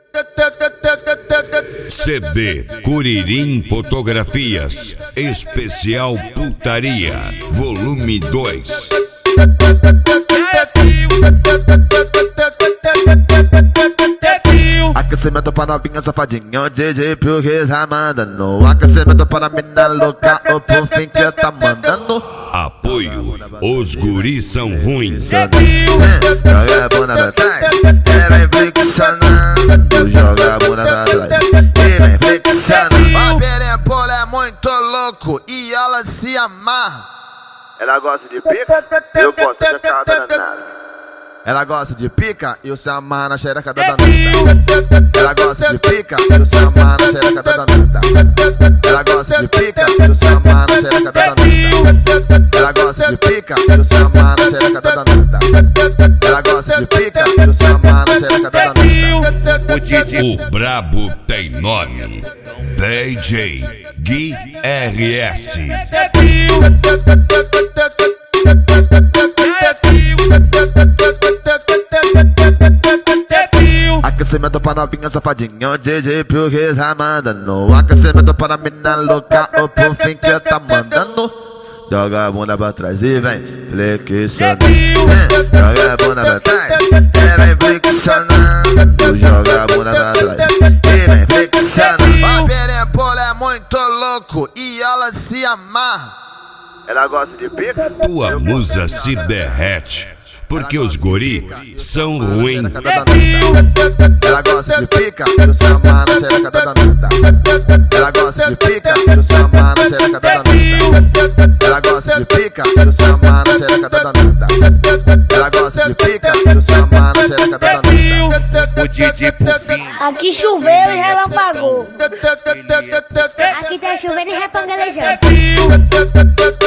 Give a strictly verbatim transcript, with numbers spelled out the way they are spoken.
C D Curirim Fotografias Especial Putaria Volume dois. Aquecimento para novinha safadinha, D J porque tá mandando. Aquecimento para mina louca, o puff que tá mandando. Apoio, os guris são ruins. Joga a bunda pra trás, e vem flexionando. Joga a bunda pra trás, e vem flexionando. A perempola é muito louco e ela se amarra. Ela gosta de pica, eu gosto de cada danada. Ela gosta de pica e o se amarra na xereca da danada. Ela gosta de pica e o se amarra na xereca da danada. Ela gosta de pica e o se amarra na xereca da danada. Ela gosta de pica e o se amarra na xereca da danada. Ela gosta de pica e o se amarra na xereca da danada. O Didi, o brabo tem nome. D J Gui R S. Aquecimento para novinha safadinha, D J porque tá mandando. Aquecimento para mina louca, o puff que tá mandando. Joga a bunda pra trás e vem flexionando. Joga a bunda pra trás e vem flexionando. Joga a bunda pra trás e vem flexionando. A perempola é muito louco e ela se amarra. Ela gosta de pica, Tua musa se derrete, porque os guri são ruins. Ela gosta de pica e o se amarra na xereca da danada. Ela gosta de pica e o se amarra na xereca da danada. Ela gosta de pica e o se amarra na xereca da danada. Ela gosta de pica e o se amarra na xereca da danada. o Didi por fim. Aqui choveu e relampagou. Aqui tá chovendo e repangalejando.